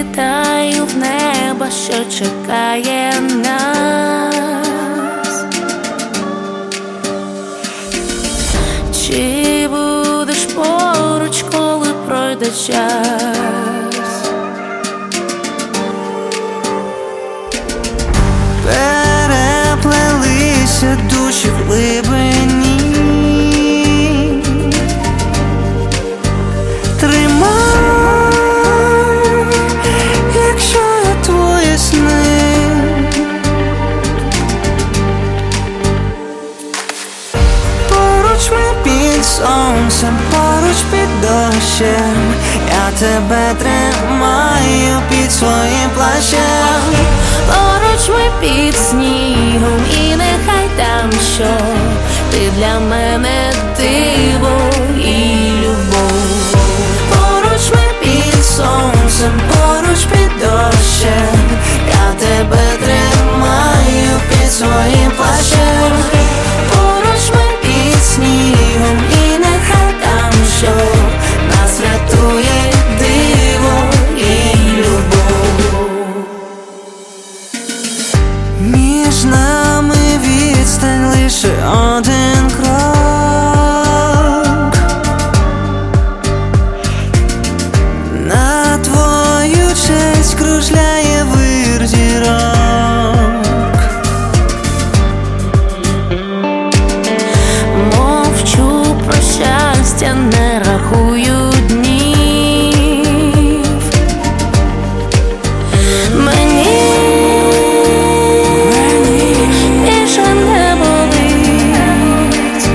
Літаю в небо, що чекає нас. Чи будеш поруч, коли пройде час? Переплелися душі в глибині. Сонцем поруч під дощем, я тебе тримаю під своїм плащем. Поруч ми під снігом, і нехай там що, ти для мене диво і любов. Поруч ми під сонцем, поруч під дощем, я тебе тримаю під своїм плащем. Поруч ми під снігом, і нехай там що, нас рятує диво і любов. Між нами відстань лише один крок. На твою честь кружляє вир зірок. Щастя, не рахую днів. Мені більше не болить.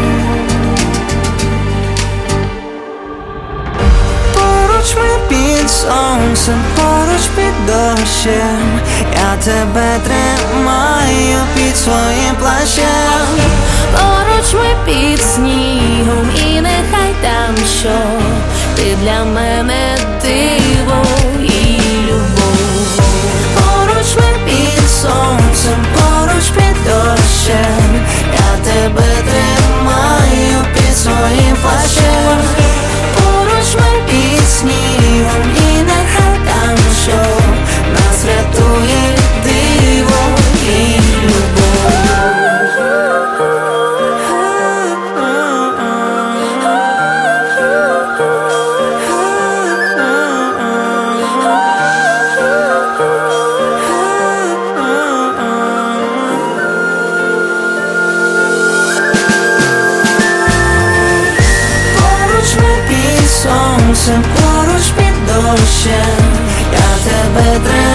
Поруч ми під сонцем, поруч під дощем, я тебе тримаю під своїм плащем. Поруч ми під снігом, і нехай там що, ти для мене диво і любов. Поруч ми під сонцем, поруч під дощем, я тебе тримаю під своїм плащем. Поруч ми під снігом, і нехай там що, нас рятує диво і любов. Сонцем поруч під дощем, я тебе тримаю.